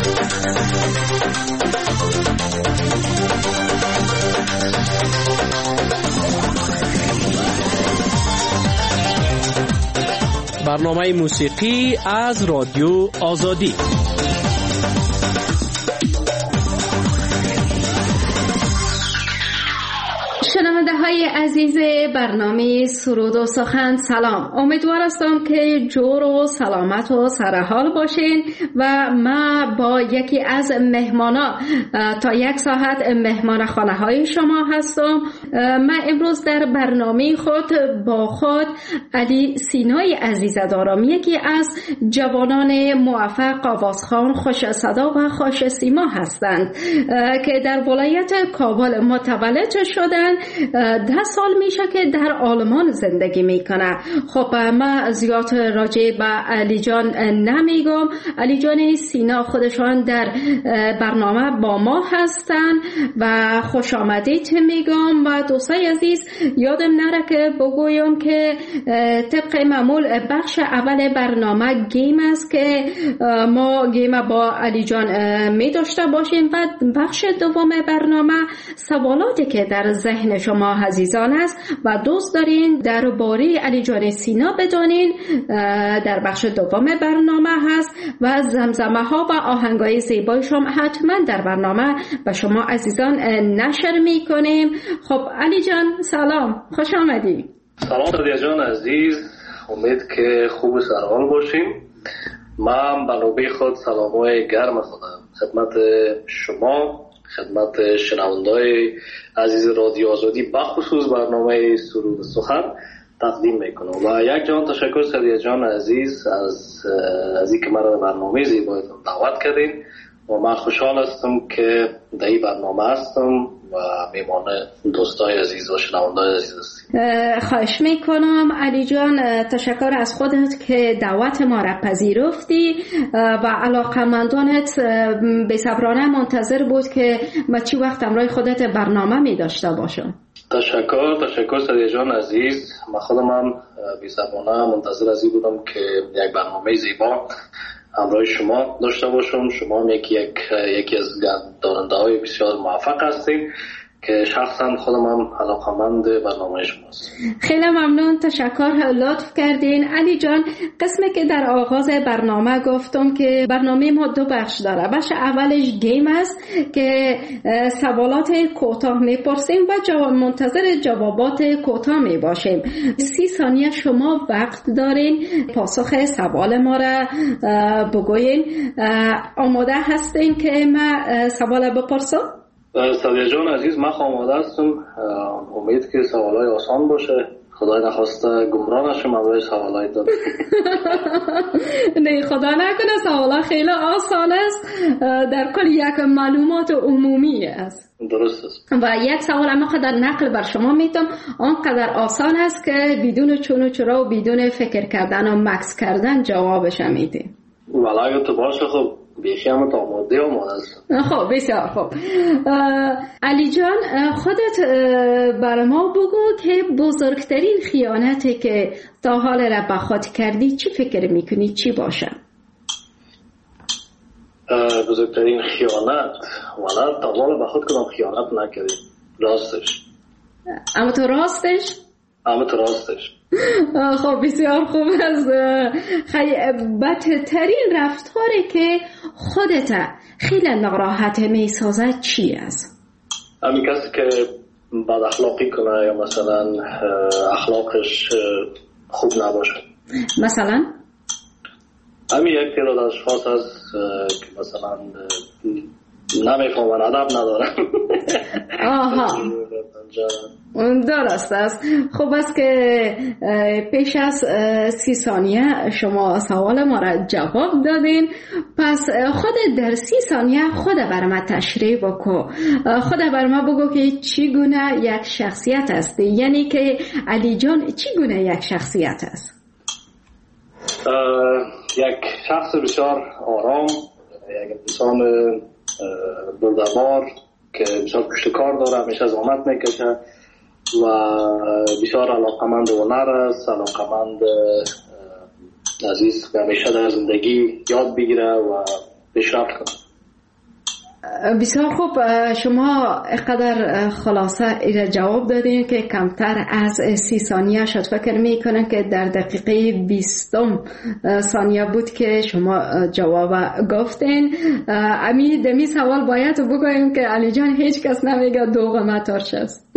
برنامه موسیقی از رادیو آزادی. شنونده های عزیز برنامه سرود و سخن، سلام. امیدوار هستم که جور و سلامت و سرحال باشین و ما با یکی از مهمانا تا 1 ساعت مهمان خانه های شما هستم. من امروز در برنامه خود با خود علی سینای عزیز دارم، یکی از جوانان موفق آوازخوان خوش صدا و خوش سیما هستند که در ولایت کابل متولد شدند. 10 سال میشه که در آلمان زندگی میکنه. خب من زیاد راجع به علی جان نمیگم. علی جان سینا خودشان در برنامه با ما هستن و خوش آمدید میگم. و دوستای عزیز یادم نره که بگویم که طبق معمول بخش اول برنامه گیم است که ما گیم با علی جان می داشته باشیم و بخش دوم برنامه سوالاتی که در ذهن شما عزیزان است و دوست دارین درباره علی جان سینا بدانین در بخش دوم برنامه هست و زمزمه ها و آهنگای زیبایش هم حتما در برنامه به شما عزیزان نشر میکنیم. خب علی جان سلام، خوش آمدی. سلام رادیا جان عزیز، امید که خوب و سرحال باشیم. من به نوبه خود سلامای گرم خودم خدمت شما، خدمت شنونده‌های عزیز رادیو آزادی بخصوص برنامه سرود سخن تقدیم میکنم و یک جان تشکر سریع جان عزیز از اینکه مرا برنامه زیبایتون دعوت کردین و من خوشحال هستم که در این برنامه هستم و میمان دوستای عزیز و شنونده‌های عزیز هستیم. خواهش میکنم علی جان، تشکر از خودت که دعوت ما را پذیرفتی و علاقمندانت بی‌صبرانه منتظر بود که ما چی وقت همراه خودت برنامه می داشته باشم. تشکر سریع جان عزیز. من خودم هم بی‌صبرانه منتظر از این بودم که یک برنامه زیبا همراه شما داشته باشم. شما هم یکی از داننده های بسیار موفق هستید که شخصا خودم هم علاقمند برنامه شماست. خیلی ممنون، تشکر، لطف کردین. علی جان، قسمی که در آغاز برنامه گفتم که برنامه ما 2 بخش داره. بخش اولش گیم است که سوالات کوتاه میپرسیم و منتظر جوابات کوتاه میباشیم. 30 ثانیه شما وقت دارین پاسخ سوال ما را بگوین. آماده هستین که من سوال بپرسم؟ سادیا جان عزیز، من آماده هستم. امید که سوالای آسان باشه. خدای نخواسته گمراه نشم برای سوالای دادم. نه خدا نکنه، سوالا خیلی آسان است. در کل یک معلومات عمومی است. درست است. و یک سوال اما قدر نقل بر شما میتونم آنقدر آسان است که بدون چون و چرا و بدون فکر کردن و مکس کردن جوابش میده. ولی اگه تو باشه خب بیشی همه تا آماده هستم. خب بسیار خوب. علی جان، خودت برای ما بگو که بزرگترین خیانتی که تا حال را به خود کردی چی فکر میکنی چی باشه؟ بزرگترین خیانت ولی تا حال به خود کدام خیانت نکردیم. راستش. اما تو راستش؟ خب بسیار خوب. از بدترین رفتاری که خودت خیلی ناراحت میسازه چی است؟ همین کسی که بد اخلاقی کنه یا مثلا اخلاقش خوب نباشه. مثلا؟ همین یک تعداد اشخاص هست که مثلا نمیفهمن، ادب ندارن. آها، درست است. خب است که پیش از 30 ثانیه شما سوال ما را جواب دادین. پس خود در 30 ثانیه خود بر ما تشریح بکن. خود بر ما بگو که چی گونه یک شخصیت است، یعنی که علی جان چی گونه یک شخصیت است؟ یک شخص بسیار آرام، یک انسان بردبار که بسیار پشت کار داره، همیشه زحمت میکشه و بسیار علاقمند هنر است، علاقمند عزیز که همیشه در زندگی یاد بگیره و پیشرفت کنه. بسیار خوب. شما اقدر خلاصه ایره جواب دادین که کمتر از 30 ثانیه شد. فکر میکنم که در دقیقه 20 ثانیه بود که شما جواب گفتین. امی دمی سوال باید بگویم که علی جان هیچ کس نمیگه دوغ متارش است.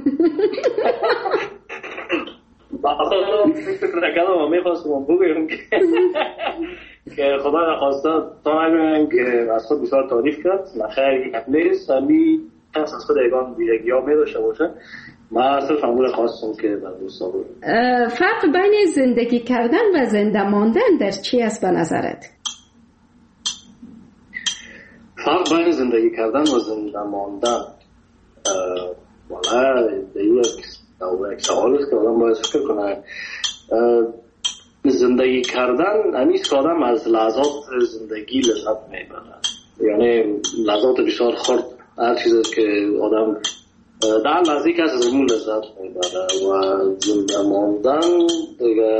فکر نکردم میخواستم بگویم که خدا نخواسته تا نگویم که از خود بسیار تعریف کرد. نخیر یک نیست، همی کس از خود ایگان ویژگی ها می داشته باشه. من صرف همون خواستم که بر دوستا بگویم. فرق بین زندگی کردن و زنده ماندن در چی است به نظرت؟ فرق بین زندگی کردن و زنده ماندن والا یک سوال است که آدم باید فکر کنه. زندگی کردن همیست که آدم از لحظات زندگی لذت میبره، یعنی لحظات بسیار خرد، هر چیزی که آدم در لحظه که از زمون لذت میبره. و زنده ماندن دیگه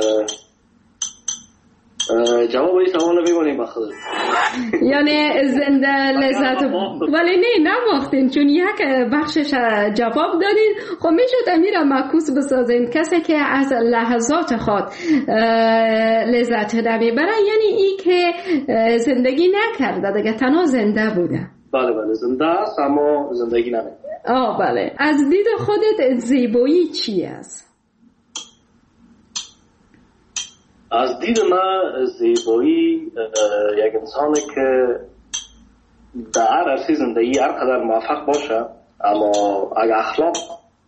جواب این سوال میمونیم بخدا، یعنی زنده لذت ولی نماختین چون یک بخشش جواب دادین. خب میشد امیره معکوس بسازین کسی که از لحظات خود لذت نمیبره، یعنی ای که زندگی نکرده دیگه، تنها زنده بوده. بله زنده است اما زندگی نمیکنه. بله. از دید خودت زیبایی چی است؟ از دید من زیبایی یک انسانی که در هر عرصه زندگی هر قدر موفق باشه اما اگر اخلاق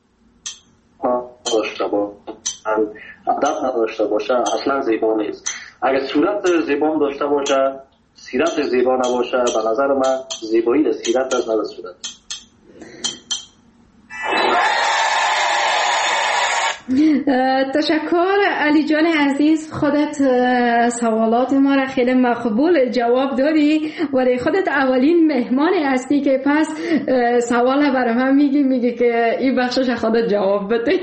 نداشته باشه، ادب نداشته باشه، اصلا زیبا نیست. اگر صورت زیبا داشته باشه، سیرت زیبا نباشه، به نظر من زیبایی در سیرت است، نه در صورت. تشکر علی جان عزیز. خودت سوالات ما را خیلی مقبول جواب دادی، ولی خودت اولین مهمانی هستی که پس سوال برای من میگی که این بخشش خودت جواب بده.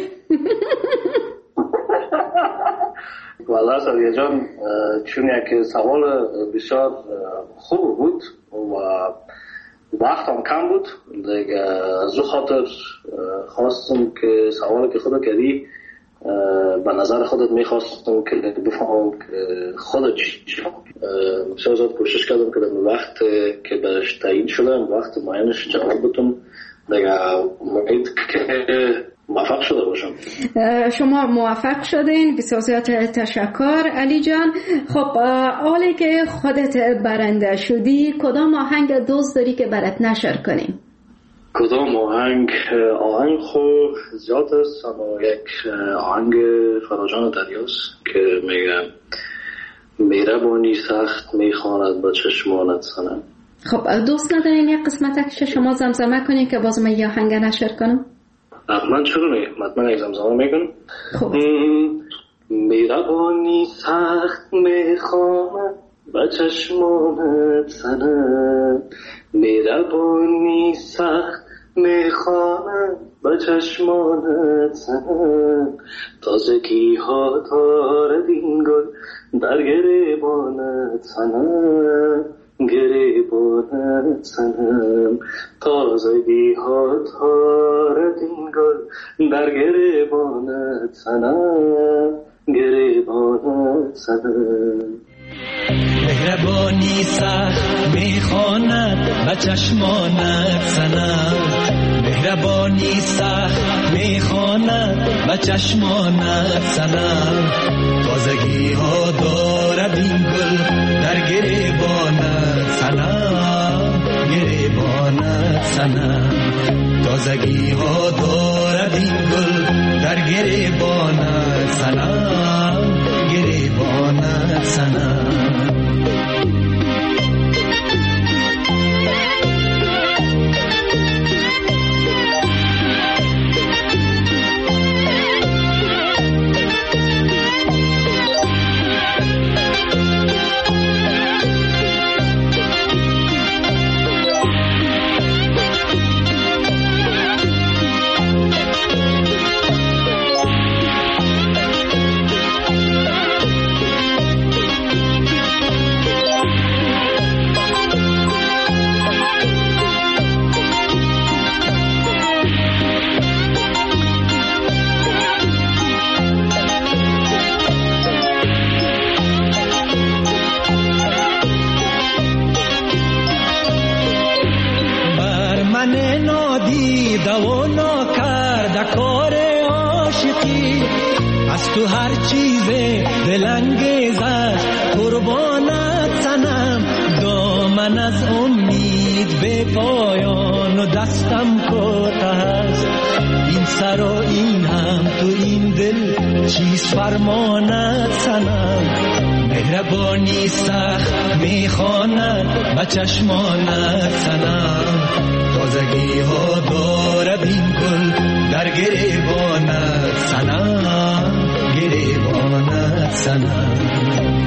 والله سریع جان، چون یک سوال بسیار خوب بود و وقت هم کم بود دیگه، از او خاطر خواستم که سوالی که خودت کردی به نظر خودت میخواستم که بفهمم که خودت چی بسیار زیاد کوشش کردم که در وقت که برش تعیین شدم وقت معینش جواب بدم دیگه. امید که موفق شده باشم. شما موفق شدین، بسیار زیاد تشکر علی جان. خب حالی که خودت برنده شدی، کدام آهنگ دوست داری که برات نشر کنیم؟ کدام آهنگ خوب زیاد است، اما یک آهنگ فراجان دریاست که میگه مهربانی سخت میخواند با چشمانت سنم. خب دوست ندارین یک قسمتش شما زمزمه کنین که باز من یه آهنگ نشر کنم؟ من چرا نه؟ من یک زمزمه میکنم. خب مهربانی سخت میخواند با چشمانت سنم، مهربانی سخت میخواند با چشمانت سنم، تازگی ها دارد این گل در گریبانت سنم، گریبانت سنم، تازگی ها دارد این گل در گریبانت سنم، گریبانت سنم. مهربانی سخت میخواند و چشمانت سنم، مهربانی سخت میخواند و چشمانت سنم، تازگی ها دارد این گل در گریبانت سنم، گریبانت سنم، تازگی ها دارد این گل در گریبانت سنم، گریبانت سنم. دیده و ناکرده کار عاشقی، از تو هر چیز دلانگیز است قربانت صنم. دامن از امید به پایان و دستم کوته است، این سر و این هم تو این دل چیز فرمانت صنم. مهربانی سخت میخواند به چشمانت صنم، تازگی ها دارد این گل در گریبانت صنم، گریبانت صنم.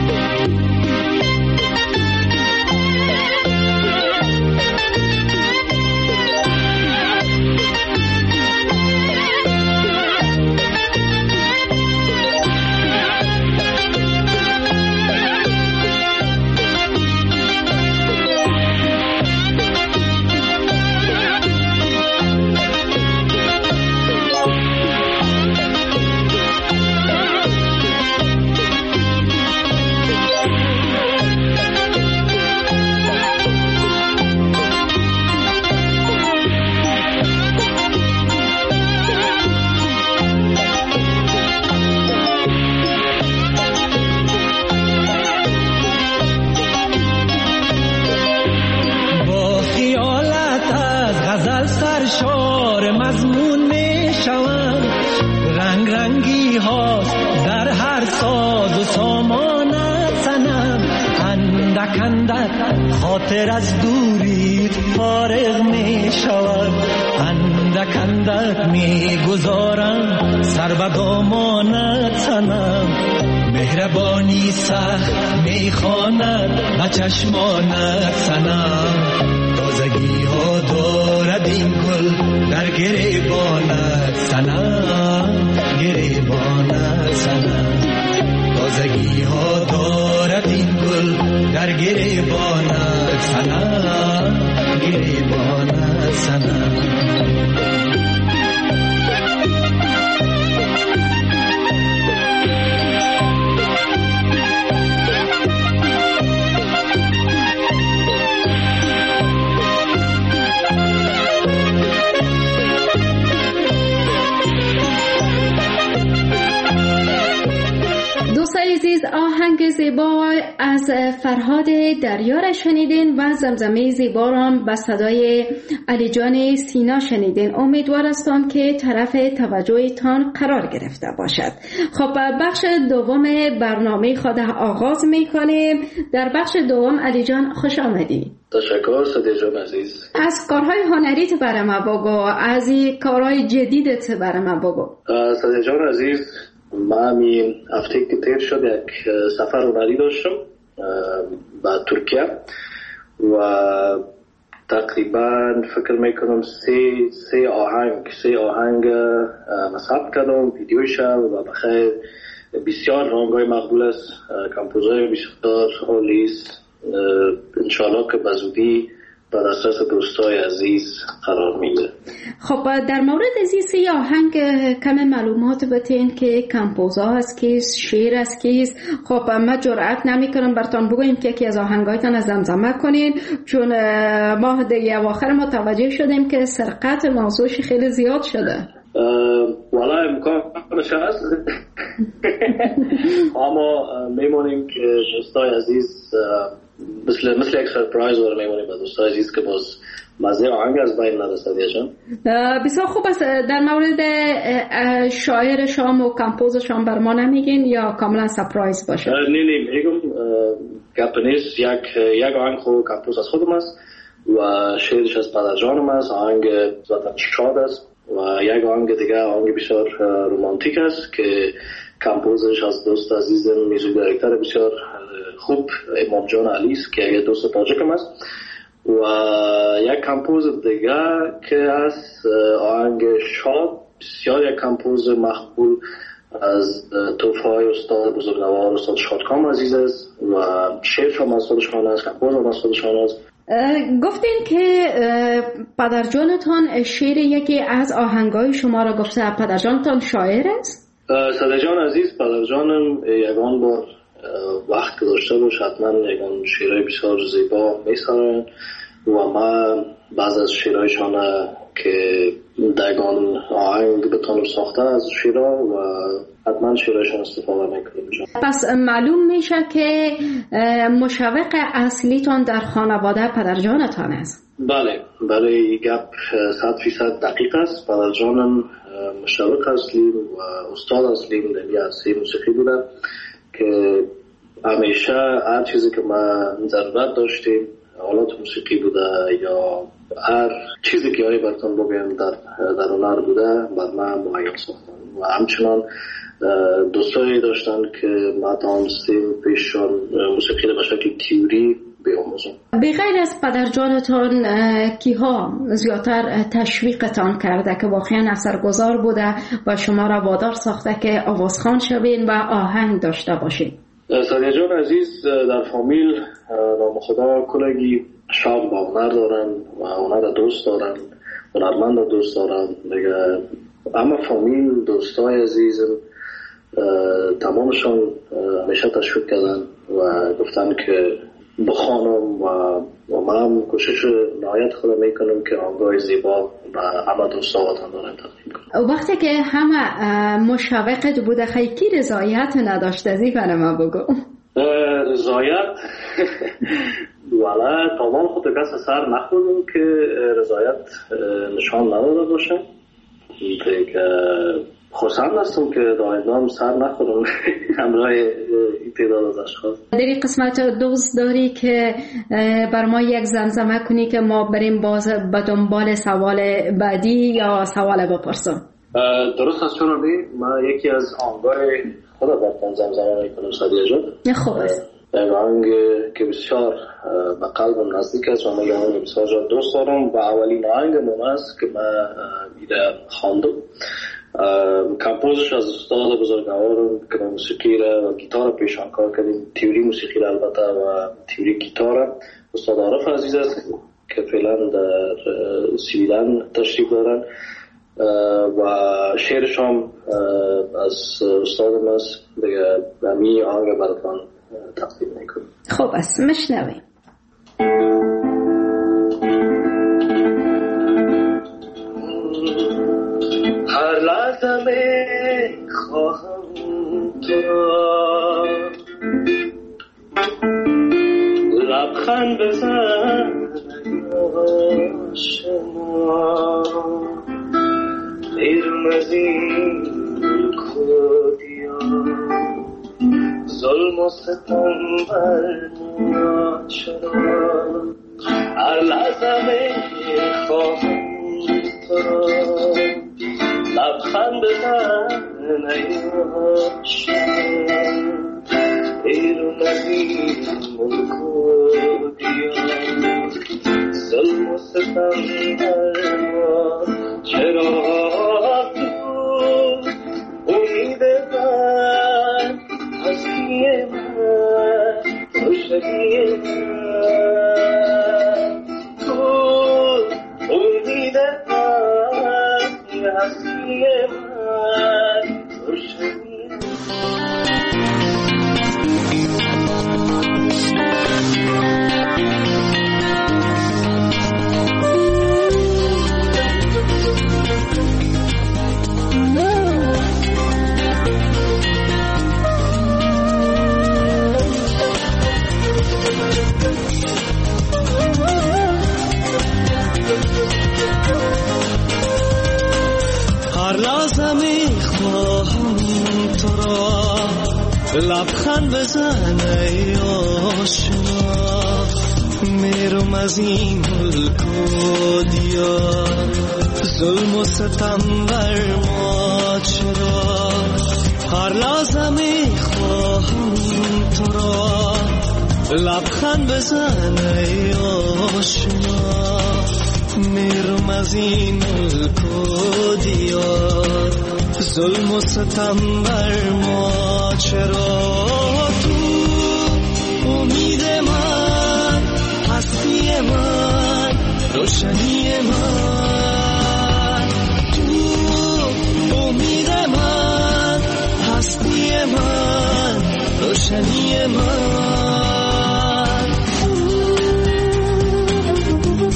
سرشار مضمون می شوم، رنگ رنگی هاست در هر ساز و سامانت صنم. اندک اندک خاطر از دوریت فارغ می شود، اندک اندک می گذارم سر به دامانت صنم. مهربانی سخت می خواند به چشمانت صنم، تازگی ها دارد این گل در گریبانت صنم، گریبانت صنم. تازگی ها دارد این گل در گریبانت صنم، گریبانت صنم. عزیز، آهنگ زیبا از فرهاد دریار شنیدین و زمزمه زیبا را به صدای علی جان سینا شنیدین. امیدوار هستم که طرف توجهتان قرار گرفته باشد. خب بخش دوم برنامه خود آغاز میکنیم. در بخش دوم علی جان خوش آمدی. تشکر صدیق جان عزیز. از کارهای هنریت برای ما بگو، از کارهای جدیدت برای ما بگو. صدیق جان عزیز، من این هفته که تیر شد یک سفر هنری داشتم به ترکیه و تقریبا فکر میکنم سه آهنگ ثبت کردم، ویدیوش و بخیر بسیار رنگای مقبول است، کمپوزای بسیار عالیست. انشاءالله که بزودی به دسترس دوستای عزیز قرار میگیره. خب در مورد این آهنگ کم معلومات بتین که کمپوزا هست کیست، شعر است کیست. خب من جرأت نمی کنم براتون بگویم که یکی از آهنگایتان از زمزمه کنین، چون ما دیگه اواخر متوجه شدیم که سرقت موضوعش خیلی زیاد شده. والا امکانش هست اما میمونیم که دوستای عزیز مثل یک سرپرایز رو میمونیم به دوستای عزیز که باز مزه آهنگ از بین ندسته دیشان. بسیار خوب است. در مورد شاعر شام و کمپوز شام بر ما نمیگین یا کاملا سرپرایز باشه؟ نه میگم گپ نیست. یک آهنگ خود کمپوز از خودم است و شعرش از پدر جانم است. آهنگ ذاتاً شاد است و یک آهنگ دیگه آهنگ بسیار رومانتیک است که کمپوزش از دوست عزیزم میوزیک دایرکتور بسیار خوب امام جان علی است که یک دوست تاجیکم است و یک کمپوز دیگه که از آهنگ شاد بسیار یک کمپوز مقبول از توفای استاد بزرگوار استاد شادکام عزیز است و شعرش هم از خودشان است، کمپوز هم از خودشان است. گفتین که پدرجانتان شعر یکی از آهنگای شما را گفته. پدرجانتان شاعر است؟ صدیق جان عزیز، پدرجانم یگان بار وقت گذاشته باش حتما یگان شعرهای بسیار زیبا میسرن و من بعض از شعرهایشان که دگان آهنگ بتونم ساخته از شعرها و حتما شعرهایشان استفاده میکنیم. پس معلوم میشه که مشوق اصلیتون در خانواده پدرجانتان است. بله، این گپ 100% دقیق است. پدرجانم مشوق اصلی و استاد اصلی در عرصه موسیقی بوده که همیشه هر چیزی که ما ضرورت داشتیم، آلات موسیقی بوده یا هر چیزی که هایی براتون بگیم در هنر بوده، بر من مهیا ساختن و همچنان دوستایی داشتن که ما تانستیم پیششان موسیقی به شکل تیوری بیاموزم. بغیر از پدرجانتان کیها زیادتر تشویقتان کرده که واقعا اثرگذار بوده و شما را وادار ساخته که آوازخوان شوین و آهنگ داشته باشین؟ سادیه جان عزیز در فامیل نام خدا کلگی شام با هنر دارن و هنر دوست دارن، هنرمند دوست دارن دیگه. اما فامیل دوستای عزیزم تمامشان همیشه تشویق کردن و گفتن که بخوانم و من کوشش نهایت خودم میکنم که آنگاه زیبا و همه دوستاواتان دارم تقدیم کنم. وقتی که همه مشوقت بوده خیلی کی رضایت نداشته زی برای ما بگو؟ رضایت ولی تمام خود کس سر نخوردم که رضایت نشان نداده باشه دیگه. خوشحال هستم که دائما سر نخورم همراه تعداد از اشخاص. در این قسمت دوست داری که بر ما یک زمزمه کنی که ما بریم باز به دنبال سوال بعدی یا سوال بپرسم؟ درست است چون من یکی از آنگاه خدا براتون زمزمه میکنم سادیه جان. خوب است. یک آهنگ که بسیار به قلبم نزدیک است و من یه آهنگ بسیار دوست دارم و اولین آهنگ من است که من ایده خواندم. کمپوزش از استاد بزرگوارم که موسیقی را و گیتار پیشان کار کردیم، تیوری موسیقی را البته و تیوری گیتار استاد عارف عزیز است که فعلا در سویدن تشریف دارن و شعرش هم از استادم است دیگه. همی آهنگ براتون تقدیم میکنم. خوب است، مشنویم. هر لحظه میخواهم تو را لبخند بزن آشنا، بیرون از این کودیا ظلم و ستم بر ما چرا. هر لحظه میخواهم تو را لبخند بزن ای آشنا، بیرون از این ملک و دیار ظلم و ستم بر ما چرا. تو امید من هستی من روشنی من، تو امید من هستی من روشنی من. لبخند بزن ای آشنا، میرم از این ملک و دیار ظلم و ستم بر ما چرا. هر لحظه میخواهم تو را لبخند بزن ای آشنا، میرم از این ملک و دیار ظلم و ستم بر ما چرا. تو امید من هستی من روشنی من، تو امید من هستی من روشنی من.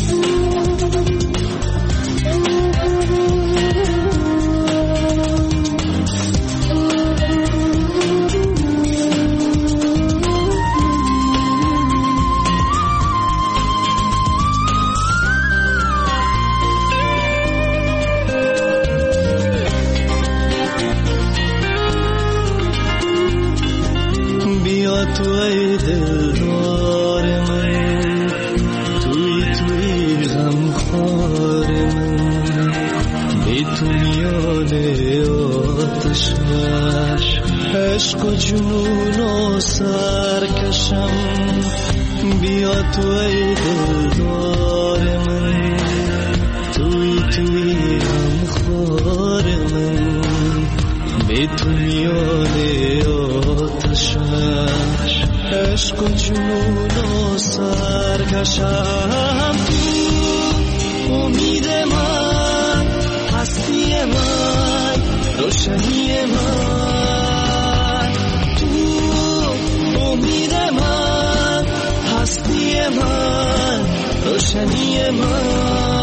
تو ای دلدار من، توی غمخوار من، به تو میان آتشم عشق و جنون و سرکشم. تو امید من، هستی من، روشنی من. تو امید من، هستی من، روشنی من.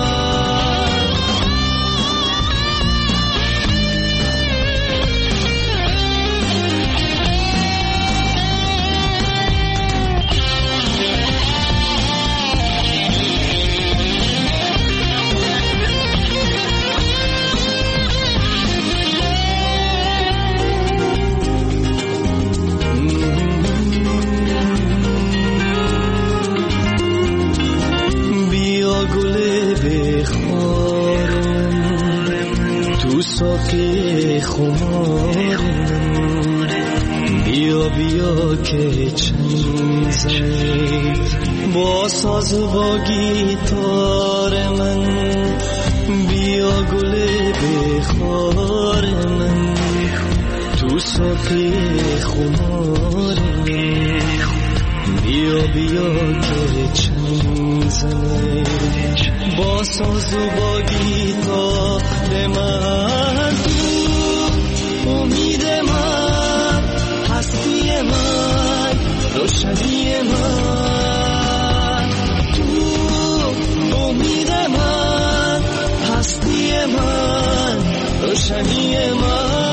ساقی خمار بیا بیا که چنگ زنی با ساز و با گیتار من. بیا گل بخار من، تو ساقی خمار من. بیا بیا که چنگ زنی با ساز و با گیتار من. تو امید من، هستی من، روشنی من. تو امید من، هستی من، روشنی من.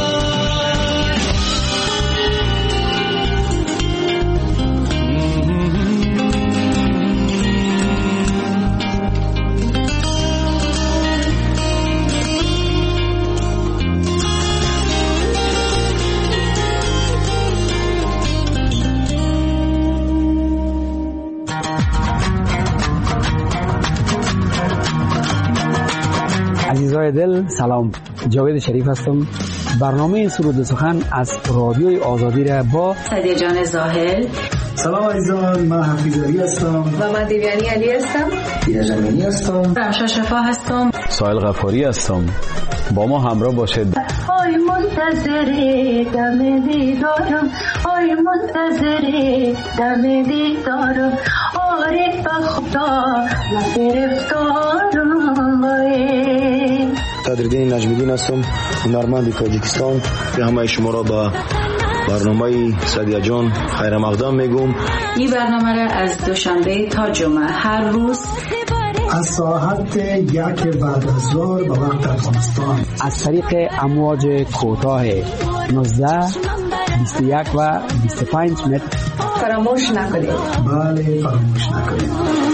عزیزای دل سلام، جاوید شریف هستم. برنامه سرود سخن از رادیوی آزادی را با سعدیه جان زاهل. سلام عزیزان، من حفیظ علی هستم و من دیویانی علی هستم. دیده جمینی هستم. رمشا شفا هستم. سایل غفاری هستم. با ما همراه باشید. آی منتظر دم دیدارم، آی منتظر دم دیدارم، عارف خدا گرفتارم. صدرالدین نجمیدین هستم، هنرمند تاجیکستان. به همه شما را با برنامه سعدیه جان خیر مقدم میگم. این برنامه را از دوشنبه تا جمعه هر روز از ساعت 1 بعد از ظهر به وقت افغانستان از طریق امواج کوتاه 19 21 و 25 متر فراموش نکنید. بله فراموش نکنید.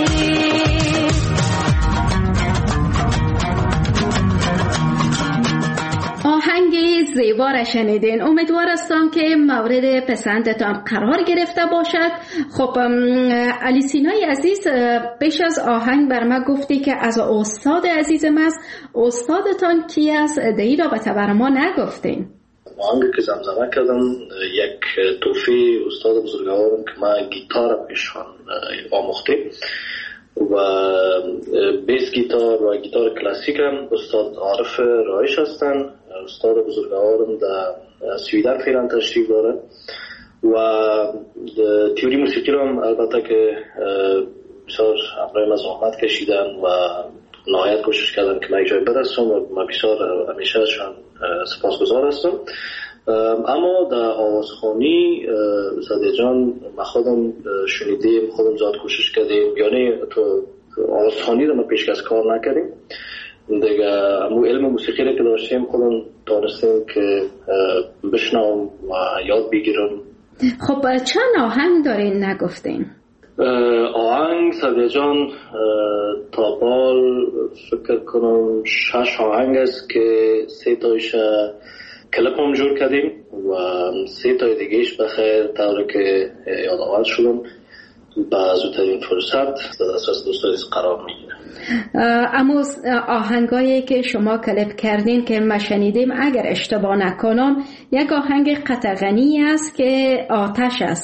زیبا را شنیدین. امیدوار هستم که مورد پسندتان قرار گرفته باشد. خب علی سینای عزیز، پیش از آهنگ بر ما گفتی که از استاد عزیزم است. استادتان کی است؟ دهی را به تبر ما نگفتین. آهنگی که زمزمه کردم یک توفیق استاد بزرگوارم که ما گیتار پیشان آموخته و بیس گیتار و گیتار کلاسیک هم استاد عارف رایش هستن. استاد بزرگوارم در سویدن فعلا تشریف داره و تئوری موسیقی رو هم البته که بسیار همراه ما زحمت کشیدن و نهایت کوشش کردن که من جای برسم و من بسیار همیشه ازشان سپاسگزار هستم. اما در آوازخوانی سعدیه جان ما خودم شنیدیم، خودم زیاد کوشش کردیم، یعنی تو آوازخوانی رو ما پیشکش کار نکردیم دیگه. امو علم موسیقی رو که داشتیم خودم دانستیم که بشنوم و یاد بگیرم. خب چند آهنگ دارین نگفتین؟ آهنگ سعدیه جان تا بال فکر کنم 6 آهنگ است که 3 تایش کلپ هم جور کردیم و 3 تای دیگهش بخیر طوری که یادآور شدم با زودترین فرصت در دسترس دوستان قرار میگیره. اما آهنگایی که شما کلیپ کردین که ما شنیدیم اگر اشتباه نکنم یک آهنگ قطغنی است که آتش است.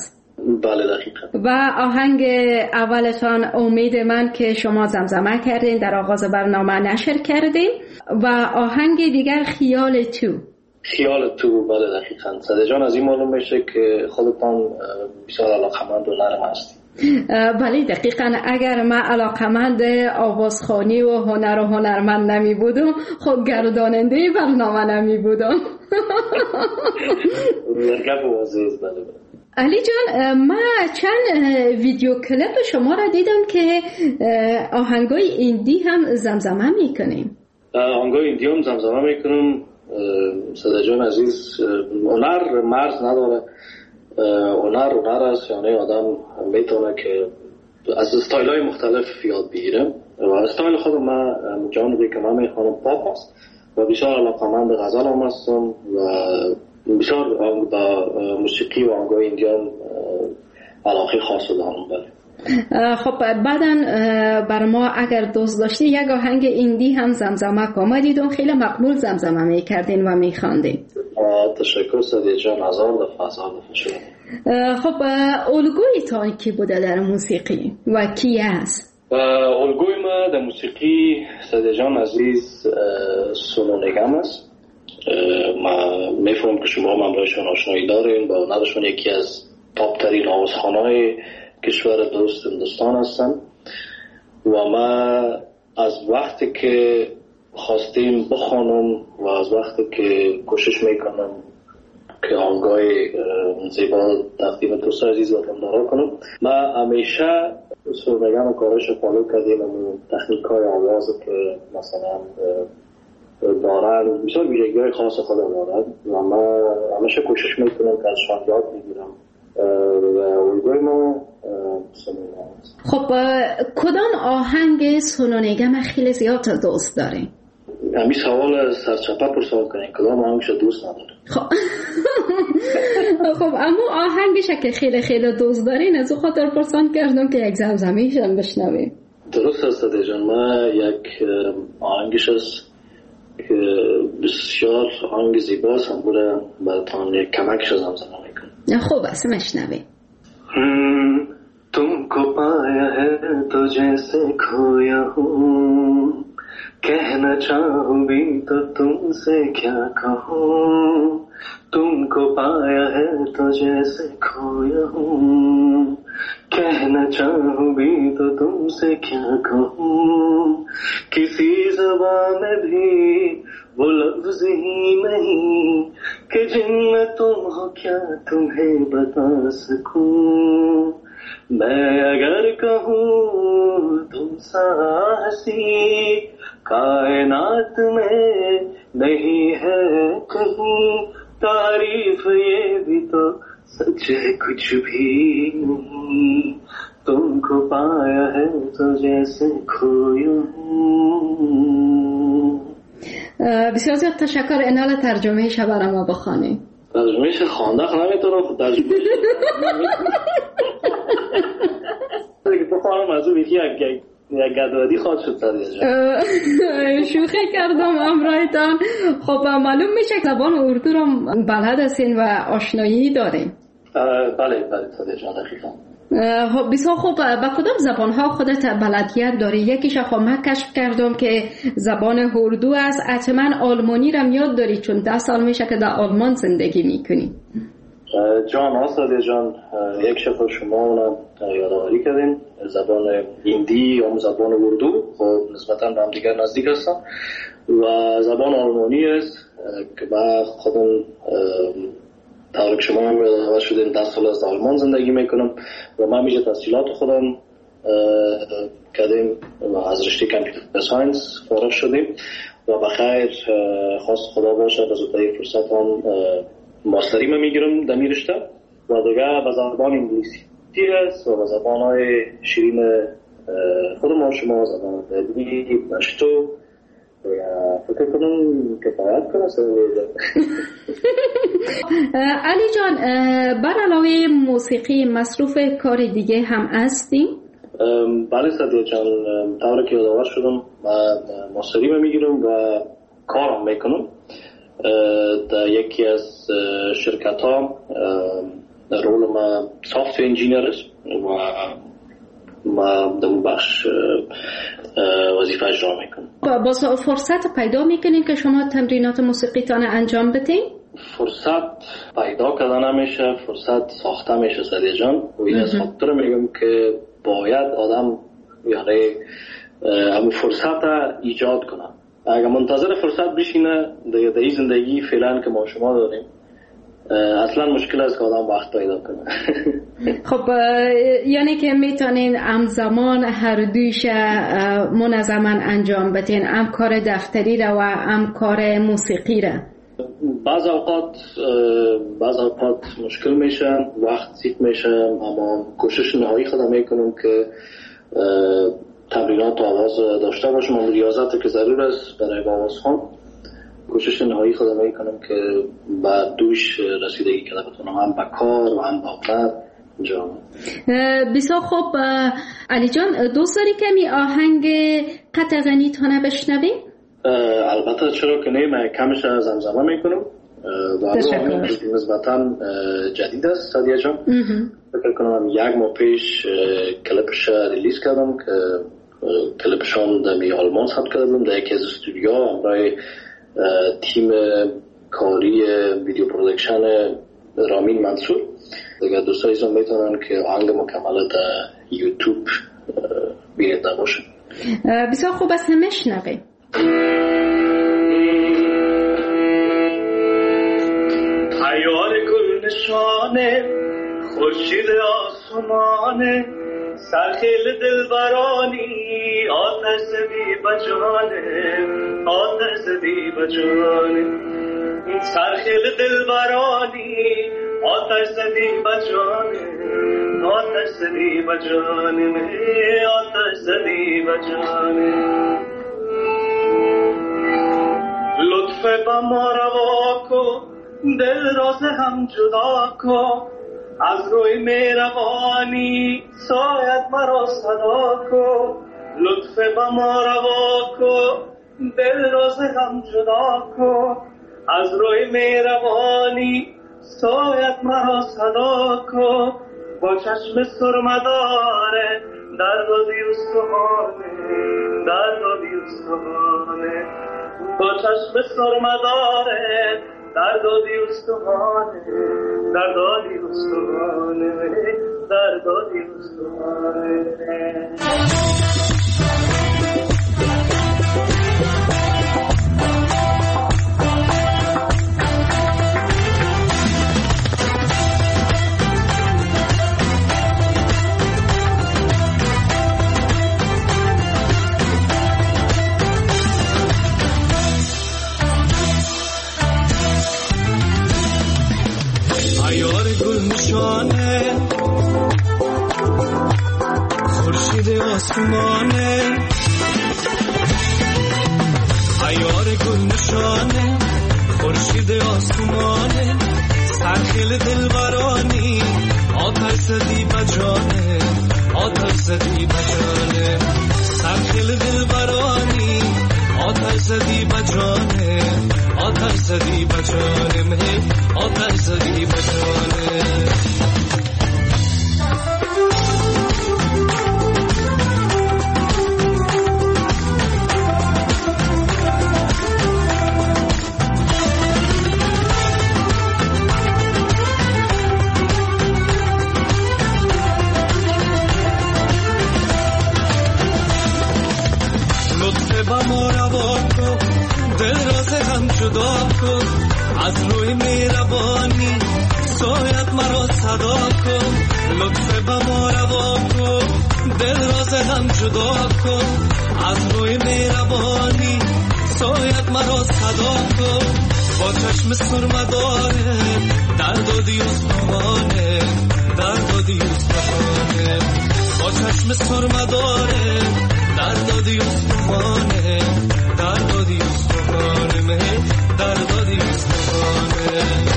بله دقیقا. و آهنگ اولتان امید من که شما زمزمه کردین در آغاز برنامه نشر کردین و آهنگ دیگر خیال تو. خیال تو بله دقیقا. صدیق جان از این معلوم میشه که خودتان بسیار علاقمند و نرم هستید. بله دقیقا. اگر من علاقمند آوازخوانی و هنر و هنرمند نمی بودم خب گرداننده برنامه نمی بودم. علی جان من چند ویدیو کلیپ شما را دیدم که آهنگای ایندی هم زمزمه میکنیم. آهنگای ایندی هم زمزمه میکنم. صدیق جان عزیز هنر مرز نداره. هنر است، یعنی آدم میتونه که از استایل های مختلف یاد بگیره و استایل خود من جانبی که من میخوانم پاپ است و بسیار علاقمند غزل هم هستم و بسیار با موسیقی و آهنگای ایندیان علاقه خاص دارم. بله. خب بعداً بر ما اگر دوست داشتی یک آهنگ ایندی هم زمزمه کنم. دیدم خیلی مقبول زمزمه میکردین و میخواندین. تشکر صدیق جان. هزار دفعه شد. خب الگویتان کی بوده در موسیقی و کی است؟ الگوی ما در موسیقی صدیق جان عزیز سونو نگم است. ما میفهمم که شما هم برایشان آشنایی دارین. با هنرشون یکی از تاپ ترین آوازخوان‌های کشور دوست هندوستان هستن و ما از وقتی که خواستیم بخوانم و از وقتی که کوشش میکنم که آهنگای زیبا تقدیم دوست عزیز وطندارا کنم، ما همیشه سرمگم و کارش فالو کردیم و تکنیک های آواز که مثلا دارن بسیار ویژگی های خاص خودم دارن و ما همیشه کوشش میکنم که ازشان یاد بگیرم و الگوی ما سونونگم است. خب کدام آهنگ سونونگم خیلی زیاد دوست دارین؟ همین سوال سرچپه پرسوال کنین کدام آهنگش دوست نداره. خب اما آهنگش که خیلی خیلی دوست دارین از او خاطر پرسان کردم که یک زمزمیشم بشنویم. درست است صدیق جان. ما یک آهنگش است که بسیار آهنگ زیباست هم بوده براتان یک کمکش زمزمه میکنم. خوب است مشنویم. तुमको पाया है तो जैसे खोया हूँ कहना चाहूँ भी तो तुमसे क्या कहूँ तुमको पाया है तो जैसे खोया हूँ कहना चाहूँ भी तो तुमसे क्या कहूँ किसी ज़बान में भी वो लफ्ज़ ही नहीं कि जिनमें तुम हो क्या तुम्हें बता सकूं मैं अगर कहूँ तुम सा हंसी कायनात में नहीं है कहीं तारीफ ये भी तो सच है कुछ भी नहीं तुमको पाया है तो जैसे खोया हूँ. بسیار زیاد تشکر. اینال ترجمه شب برای ما بخوانید. ترجمهش خوانده نمیتونم خود ترجمه دیگه بخوانم از اون یکی یک گدوادی خواهد شد صدیق جان. شوخی کردم امرایتان. خب معلوم میشه که زبان اردو رو بلد هستین و آشنایی دارین. بله صدیق جان دقیقا. بسیار خوب. با کدام زبان‌ها خودت بلدیت داری؟ یکیش خب من کشف کردم که زبان اردو است. حتما آلمانی رو یاد داری چون 10 سال میشه که در آلمان زندگی میکنی. جان صدیق جان یک شب شما اونم یادآوری کردین. زبان هندی یا زبان اردو خب نسبتاً به هم دیگر نزدیک هستن و زبان آلمانی است که با خودم طور که شما هم یادآور شدین 10 سال از آلمان زندگی میکنم و من میشه تحصیلات خودم کردیم و از رشته کامپیوتر ساینس فارغ شدیم و بخیر خواست خدا باشه به زودترین فرصت هم ماستری من میگیرم در این رشته و دیگه به زبان انگلیسی هست و به زبانهای شیرین خود ما شما زبان دلی پشتو فکر کنم کفایت کنه. علی جان بر علاوه موسیقی مصروف کار دیگه هم هستی؟ بله صدیق جان طور که یادآور شدم من ماستری میگیرم و کارم میکنم در یکی از شرکت ها رول ما سافت انجینیر است و ما در بخش وظیفه اجرا میکنم. باز فرصت پیدا میکنین که شما تمرینات موسیقیتان انجام بدین؟ فرصت پیدا کردن نمیشه، فرصت ساخته میشه سریع جان. و این از خاطر میگم که باید آدم یعنی همون فرصت ایجاد کنه. اگر منتظر فرصت بشینه در این زندگی فعلا که ما شما داریم اصلا مشکل است که آدم وقت پیدا کنه. خب یعنی که میتونین همزمان هر دویش منظما انجام بدین، هم کار دفتری را و هم کار موسیقی را؟ بعض اوقات مشکل میشه، وقت زیاد میشه، اما کوشش نهایی خودم میکنم که تمرینات آواز داشته باشم و ریاضت که ضرور است برای آوازخوان. کوشش نهایی خودم میکنم که بعد دوش رسیدگی کرده بتونم هم با کار و هم با هنر انجام. بسیار خوب. علی جان دوست داری کمی آهنگ قطع غنی تانه بشنویم؟ البته چرا که نه، من کمش زمزمه میکنم و آهنگ نسبتا جدید است سادیه جان. فکر کنم یک ماه پیش کلیپش ریلیز کردم که کلیپشان در آلمان ثبت کردم در یکی از استودیوها برای تیم کاری ویدیو پرودکشن رامین منصور. دیگه دوستای ایزان میتونن که آهنگ مکمل در یوتیوب بینیده باشه. بسیار خوب است، همش نوه تیار گل نشانه خورشید آسمانه سرخیل دلبرانی آتش زدی بجانه آتش زدی بجانه سرخیل دلبرانی آتش زدی بجانه آتش زدی بجانه آتش زدی بجانه لطف با ما روا کن دل راز هم جدا کن از روی مهربانی سایت مرا صدا کن لطف با ما روا کن دل راز هم جدا کن از روی مهربانی سایت مرا صدا کن با چشم سرمداره درد و دیوستهانه درد و دیوستهانه با چشم سرمداره در دادی استوانه در دادی استوانه در دادی استوانه خورشید آسمانه عیار گل نشانه خورشید آسمانه سرخیل دلبرانی آتش زدی بجانه آتش زدی بجانه سرخیل دلبرانی آتش زدی بجانه آتش زدی بجانه آتش زدی بجانه جدا کن از روی مهربانی سایت مرا صدا کن لطف به ما روا کن دل راز هم جدا کن از روی مهربانی سایت مرا صدا کن با چشم سرمداره درد و دیوستهانه درد و دیوستهانه با چشم سرمداره درد و دیوستهانه درد و دیوستهانه درد و دیوستهانه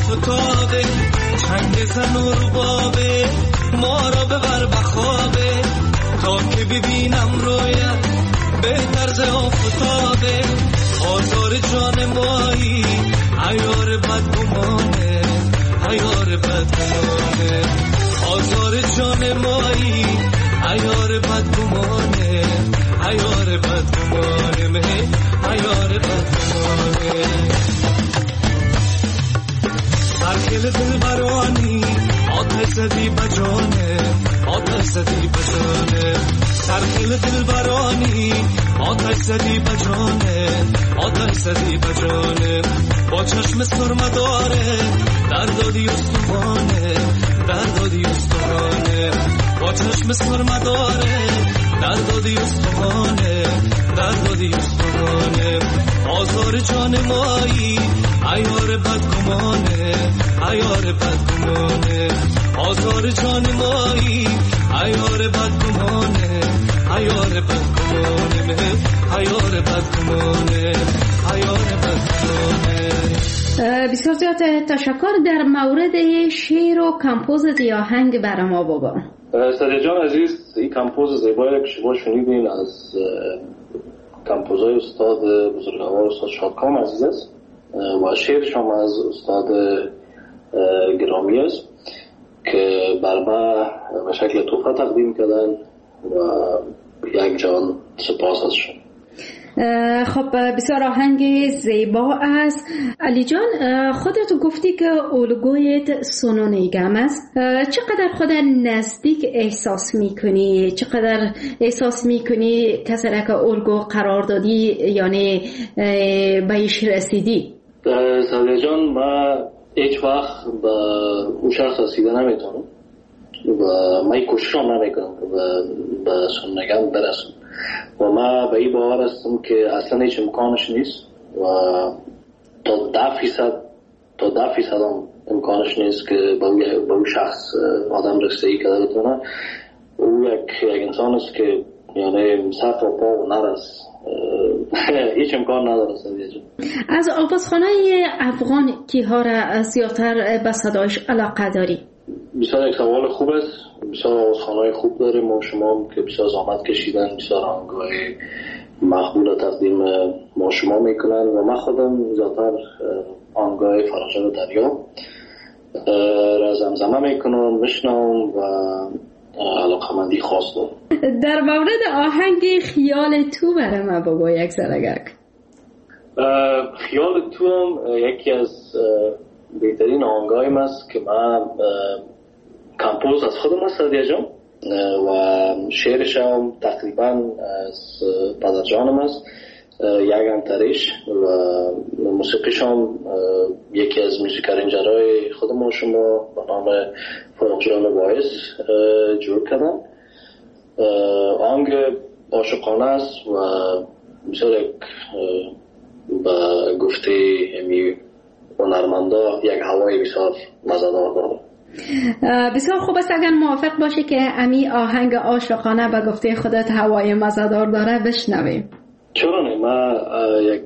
آفتابه، چنگ زن و ربابه، ما را ببر بخوابه، تا که ببینم رویت بهتر ز آفتابه. آزار جان مایی عیار بدگمانه، عیار بدگمانه، آزار جان مایی عیار بدگمانه، عیار بدگمانه، عیار بدگمانه. سرکل دل برانی آتش زدی بجانه، آتش زدی بجانه، سرکل دل برانی آتش زدی بجانه، آتش زدی بجانه. با چشم سرمه داره دردادی استوانه، دردادی استوانه، با چشم سرمه داره دردادی استوانه، دردادی استوانه. آزار جان مایی عیار بدگمانه، عیار بدگمانه، آزار جان مایی عیار بدگمانه، عیار بدگمانه، عیار بدگمانه، عیار بدگمانه. بسیار زیاد تشکر. در مورد شعر و کمپوز یا آهنگ برای ما بگو. سادیا جان عزیز، این کمپوز زیبایی که شما شنیدین از کمپوزای استاد بزرگوار استاد شادکام عزیز است و شعرش هم از استاد گرامی است که بر ما به شکل تحفه تقدیم کردن و یک جان سپاس ازشون. خب بسیار آهنگ زیبا است. علی جان، خودت گفتی که الگویت سونو نیگم است. چقدر خودت نزدیک احساس میکنی؟ چقدر احساس میکنی کسی را که الگو قرار دادی یعنی بهش رسیدی؟ سادیا جان، ما هیچ وقت به اون شخص رسیده نمیتونم و من کوشش هم نمیکنم و به سونو نیگم برسم و ما به این باور هستم که اصلا هیچ امکانش نیست و تا 10% هم امکانش نیست که به اون شخص آدم رسیدگی کرده بتونه. او یک انسان است که یعنی سر تا پا و نرس، هیچ امکان نداره. از آوازخانه افغان کیها را زیادتر به صدایش علاقه داری؟ بسیار یک سوال خوب است. بسیار آوازخانه‌های خوب داریم ما شما که بسیار زحمت کشیدن، بسیار آهنگ‌های مقبول تقدیم ما شما میکنن و من خودم زیادتر آهنگ‌های فراغت دریا را زمزمه میکنم، میشنوم و علاقه‌مندی خاص دارم. در مورد آهنگ خیال تو برای من بگو یک ذره. خیال تو هم یکی از بهترین آهنگایم است که من کمپوز از خودم است سادیا جان و شعرش هم تقریبا از پدر جانم است، یک انتریش و موسیقیش هم یکی از موزیکارنجرهای خود ما شما به نام فاروق جان وایس جور کردن. آهنگ عاشقانه است و بسیار به گفته امی هنرمندا یک هوای بسیار مزه‌دار داره. بسیار خوب است اگر موافق باشی که امی آهنگ عاشقانه به گفته خودت هوای مزه‌دار داره بشنویم. چرا نه؟ من یک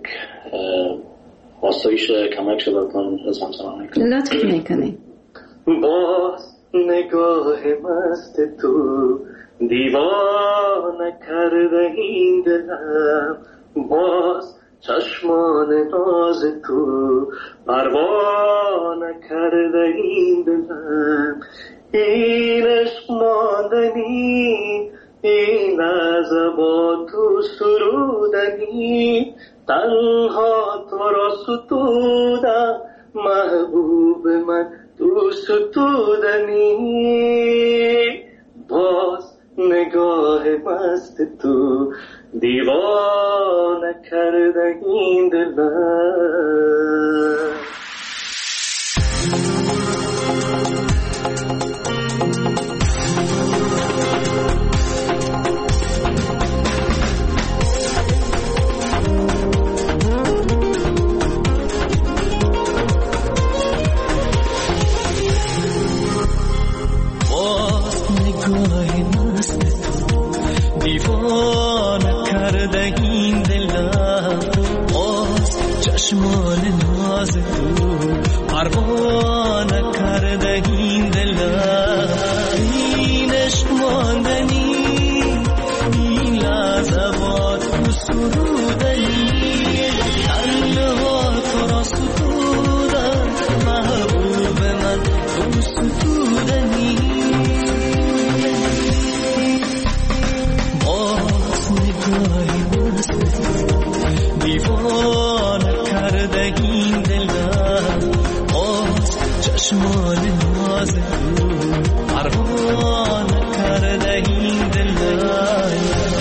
آسایش کمک شده بکنم زمزمه میکنم. لطف میکنی. باز نگاه مست تو دیوانه کرده این دلم، باز چشمان ناز تو پروانه کرده این دلم. این عشق ماندنی، این لحظه با تو سرودنی، تنها تو را ستودم محبوب من تو ستودنی. باز نگاه مست تو دیوانه کرده این دلم. دیوانه کرده این دلم، باز چشمان ناز تو پروانه کرده این دلم این عشق ماندنی این لحظات تو سرودنی تنها تو را ستودن محبوب من تو ستودنی باز نگاهی بسته دیوانه کرده این دلم باز چشمان ناز پروانه کرده این دلم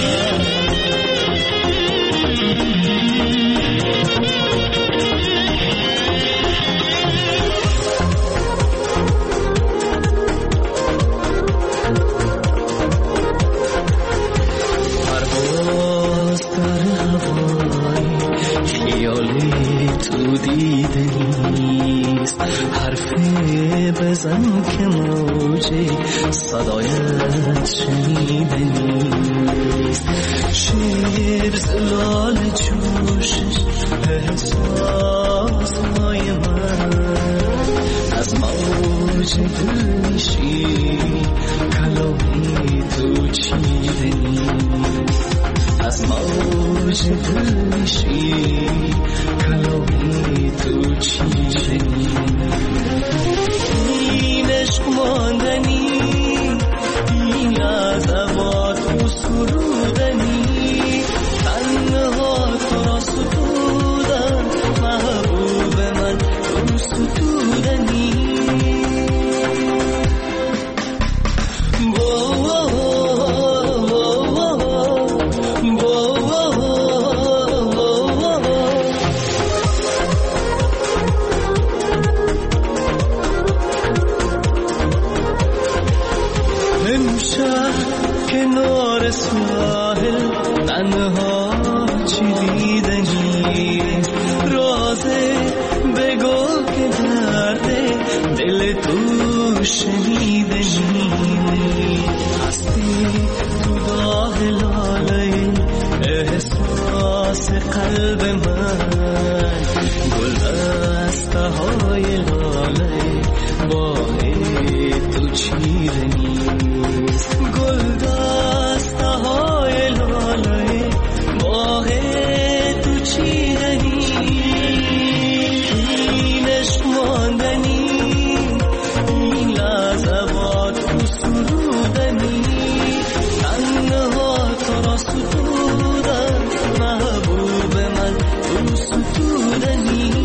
تو دیده نیست حرفی بزن که موجه صدایت شنیده نیست شیر زلال جوشش احساس های من از موج دل میشی کلامی تو چیده نیست از موج دل میشی کلامی تو چیدنی این عشق ماندنی این لحظات تو سرودنی تنها تو را ستودن محبوب من تو ستودنی کنار ساحل تنها چی دیدنی رازه بگو که درده دل تو شنیدنی هستی تو داغ لاله احساس قلب من گل دسته های لاله با تو چیدنی گل دسته های لاله باغ تو چیدنی این عشق ماندنی این لحظات تو سرودنی تنها تو را ستودن محبوب من تو ستودنی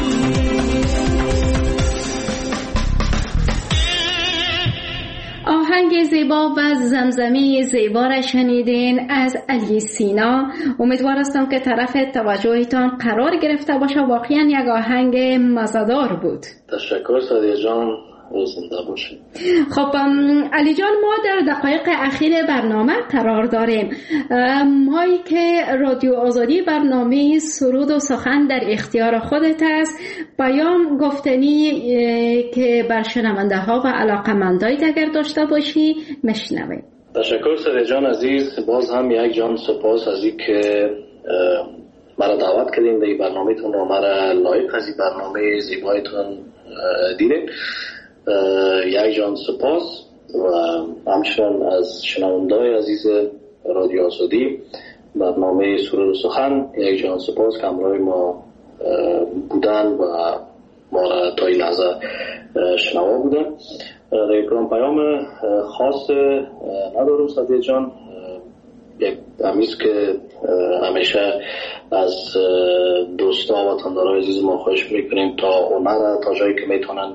آهنگ زیبا و زمزمه زیبا را شنیدین از علی سینا. امیدوار هستم که طرف توجهتان قرار گرفته باشه. واقعا یک آهنگ مزه‌دار بود. تشکر سادیه جان، زنده باشید. خب علی جان، ما در دقایق اخیر برنامه قرار داریم. مایی که رادیو آزادی برنامه سرود و سخن در اختیار خودت است، پیام گفتنی که بر شنونده ها و علاقمندایت اگر داشته باشی مشنویم. تشکر سادیه جان عزیز، باز هم یک جان سپاس از این که مرا دعوت کردین در برنامه تون و مرا لایق از این برنامه زیبایتون دیدین. یک جان سپاس و همچنان از شنونده‌های عزیز رادیو آزادی برنامه سرود و سخن یک جان سپاس که همراه ما بودن و ما را تا این لحظه شنوا بودن. در اکرام پیام خاص ندارم سادیه جان، یک همیست که همیشه از دوستا و وطندارای عزیز ما خواهش میکنیم تا هنر تا جایی که میتونن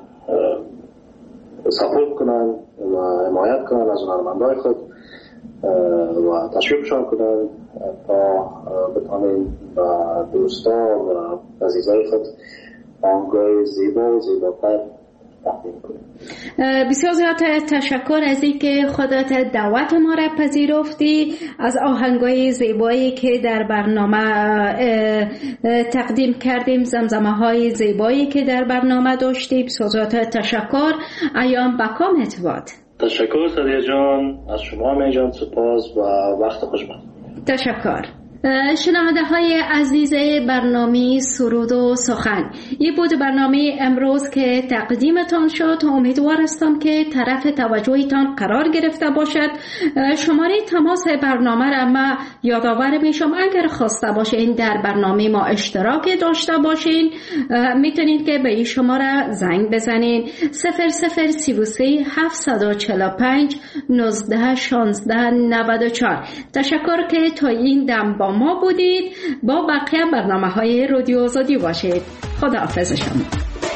سپورت کنن و حمایت کنن از هنرمندای خود و تشویقشان کنن تا بتونیم و دوستا و عزیزای خود آهنگای زیبا و زیباتر تقدیم کنیم. بسیار زیاد تشکر از اینکه خودت دعوت ما را پذیرفتی، از آهنگای زیبایی که در برنامه تقدیم کردیم، زمزمه های زیبایی که در برنامه داشتیم. بسیار زیاد تشکر. ایام بکام اتواد. تشکر سادیه جان، از شما می جان سپاس و وقت خوش بخیر. تشکر. شنونده های عزیز برنامه سرود و سخن، این بود برنامه امروز که تقدیمتان شد. امیدوار هستم که طرف توجهتان قرار گرفته باشد. شماره تماس برنامه را ما یادآور میشم، اگر خواسته باشین در برنامه ما اشتراک داشته باشین میتونید که به این شماره زنگ بزنین 0033 745 19 16 94. تشکر که تا این دم با ما بودید. با بقیه برنامه‌های رادیو آزادی باشید. خداحافظ شما.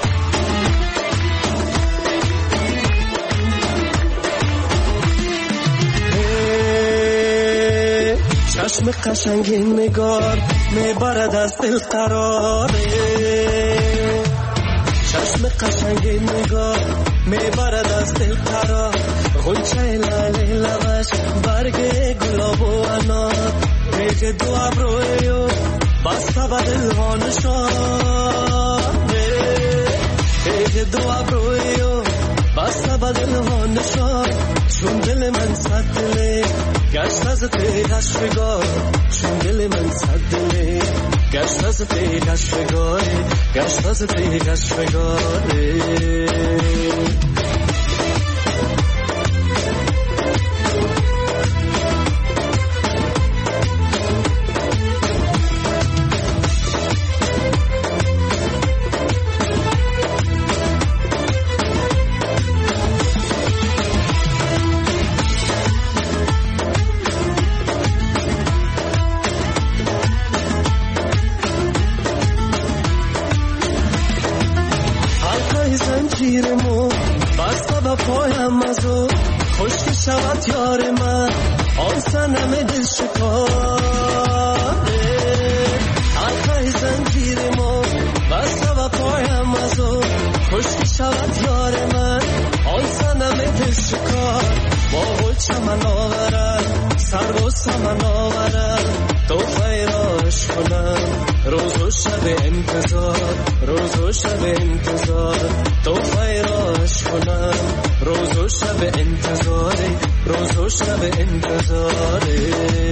چشم قشنگ نگار میبرد از دل قراره، چشم قشنگ نگار میبرد از دل قرار، غنچه لاله لبش برگ گلاب و انار، ریگ دو ابروی بسته به دل ها نشانه، ریگ دو ابروی بسته به دل ها نشان، چون دل من صد دله گشت از تیغش بگار، چون دل من صد دله گشت از تیغش بگاره، گشت از تیغش بگاره. زنجیرمو بسته به پایم ازو، خشک شود یار من آن صنم دل شکاره، حلقه زنجیرمو بسته به پایم ازو، خشک شود یار من آن صنم دل شکار، با گل چمن آورد سر و سمن آورد، تو خیراش کنم روز و شب انتظار، روز و شب انتظار، تو خیراش کنم روز و شب انتظاره، روز و شب انتظاره.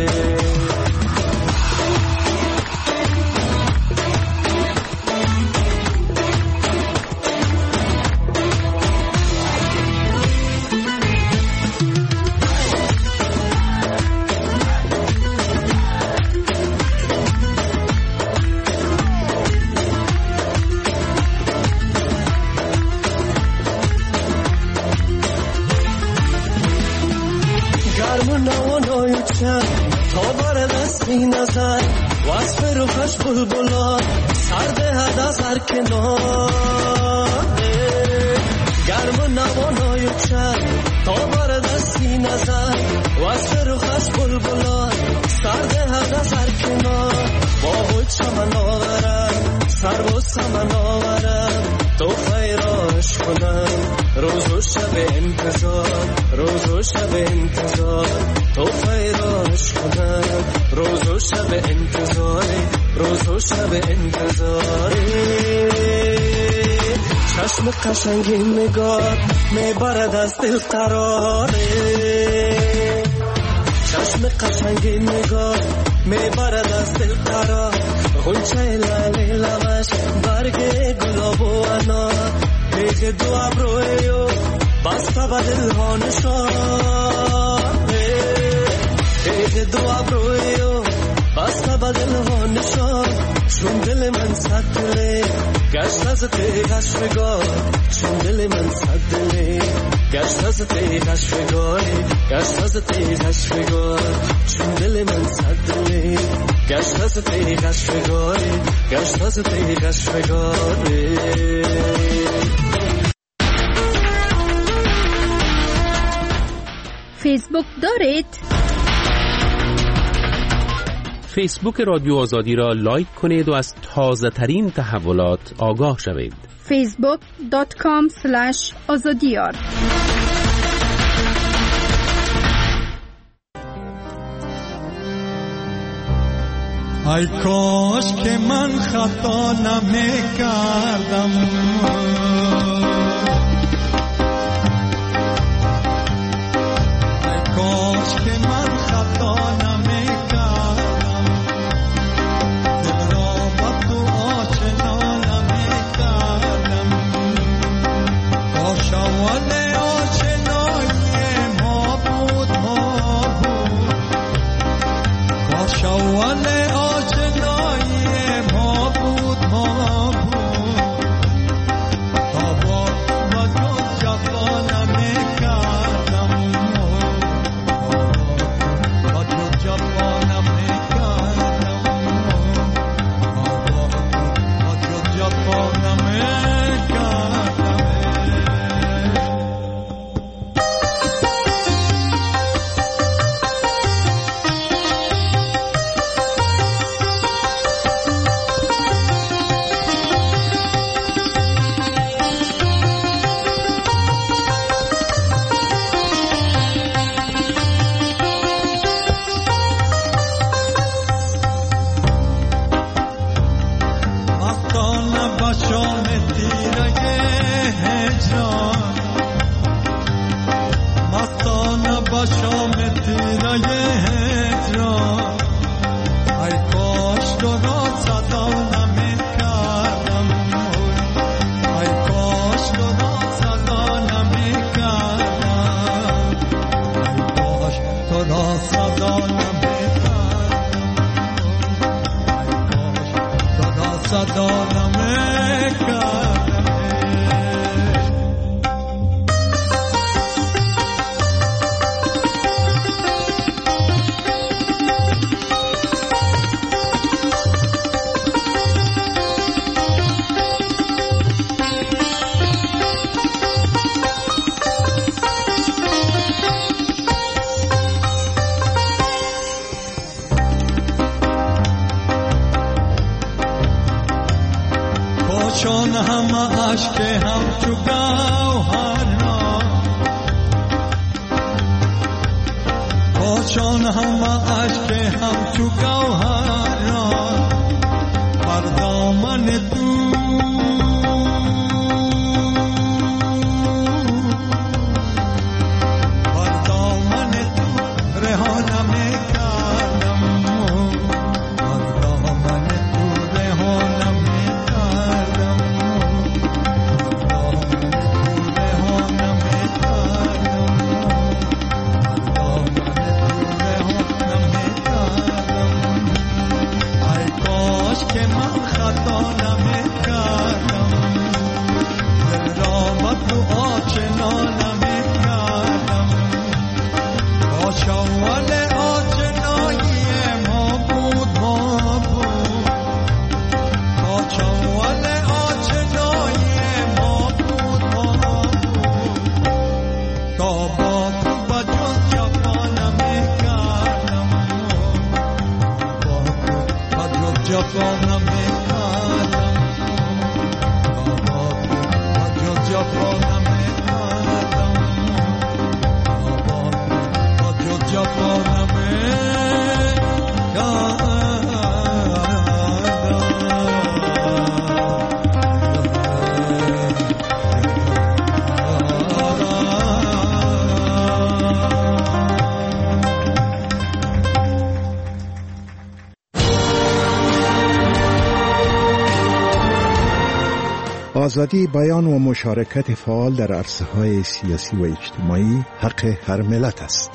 تا بر دستی نظر وصف روحش بلبلا سرد هد از هر کناره، گرم و نوانای چند تا بر دستی نظر وصف روحش بلبلا سرد هد از هر کنار، با گل چمن آورم سر و سمن آورم، تو خیراش کنم روز و شب انتظار، روز و شب انتظار، تو خیراش کنم روز و شب انتظاره، روز و شب انتظاره. چشم قشنگ نگار میبرد از دل قراره، چشم قشنگ نگار میبرد از دل قرار، غنچه لاله لبش برگ گلاب و انار، ریگ دو ابروی بسته به دل ها نشانه، ریگ دو ابروی بسته به دل ها نشان، چون دل من صد دله گشت از تیغش بگار، چون دل من صد دله گشت از تیغش بگاره، گشت از تیغش بگار، چون دل من صد دله گشت از تیغش بگاره، گشت از تیغش بگاره. فیسبوک دارید؟ فیسبوک رادیو آزادی را لایک کنید و از تازه ترین تحولات آگاه شوید. facebook.com/azadiyar. ای کاش که من خطا نمی‌کردم، ای کاش که من خطا نمی‌کردم، چون هم عشق هم تو گوهرا چون هم عشق هم تو گوهرا بر دامن تو بر دامن تو رهانم کردم بر دامن تو رهانم آزادی بیان و مشارکت فعال در عرصه‌های سیاسی و اجتماعی حق هر ملت است.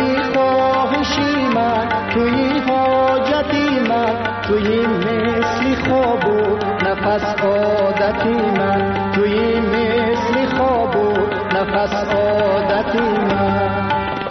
توی حاجتی من توی مثلی مثل خواب و نفس عادتی من، توی مثل خواب و نفس عادتی من.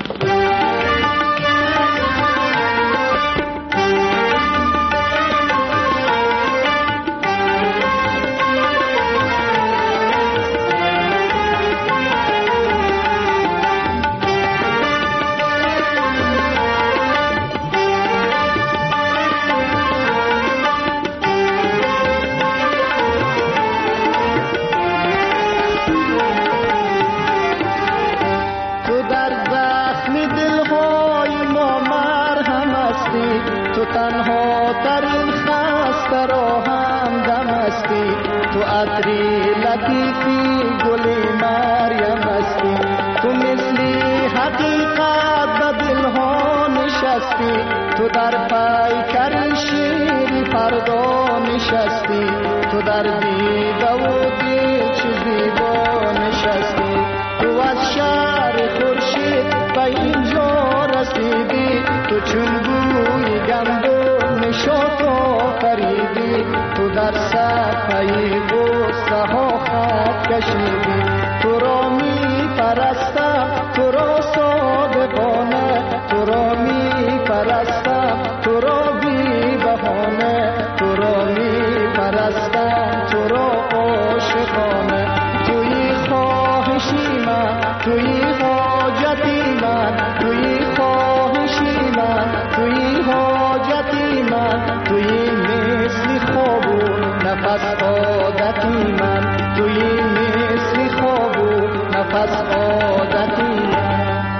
تنها ترین خسته را هم دم هستی، تو عطری لطیفی گل مریم هستی، تو مثلی حقیقت به دلها نشستی، تو در پیکر شیری فردا نشستی، تو در دیده و دل چه زیبا نشستی، تو از شهر خورشید به اینجا رسیدی، تو چون بوی گندم نشاط آفریدی، تو در صفحه غصه ها خط کشیدی، تو را می پرستم تو را صادقانه، تو را می پرستم تو را بی بهانه، تو را می پرستم تو را عاشقانه، توی خواهشی من توی حاجتی من، توی خواهشی من توی حاجتی من، توی مثل خواب و نفس عادتی من، توی مثل خواب و نفس عادتی من.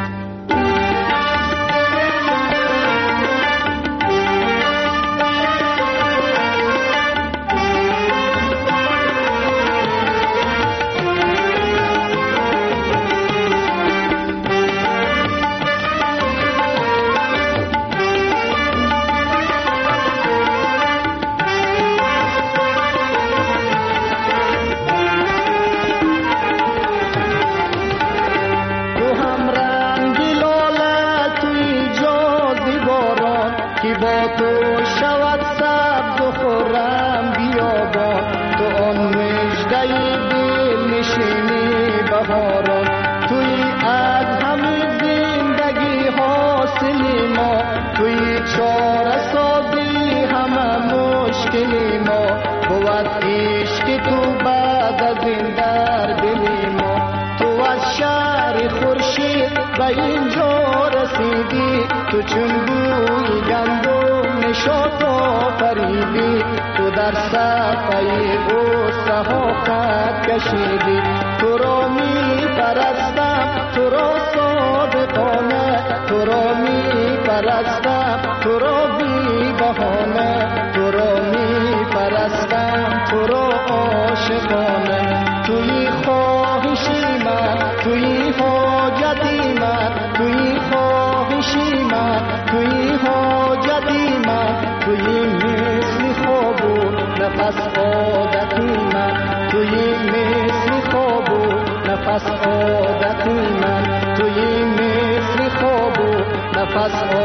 تو چون بوی گندم نشاط آفریدی، تو در صفحه غصه ها خط کشیدی، تو را می پرستم تو را صادقانه، تو را می پرستم تو را بی بهانه، تو را می پرستم تو را عاشقانه، توی خواهشی من توی حاجتی من، توی خواهشی من توی حاجتی من، توی مثل خواب و نفس عادتی من، توی مثل خواب و نفس عادتی من، توی مثل خواب و نفس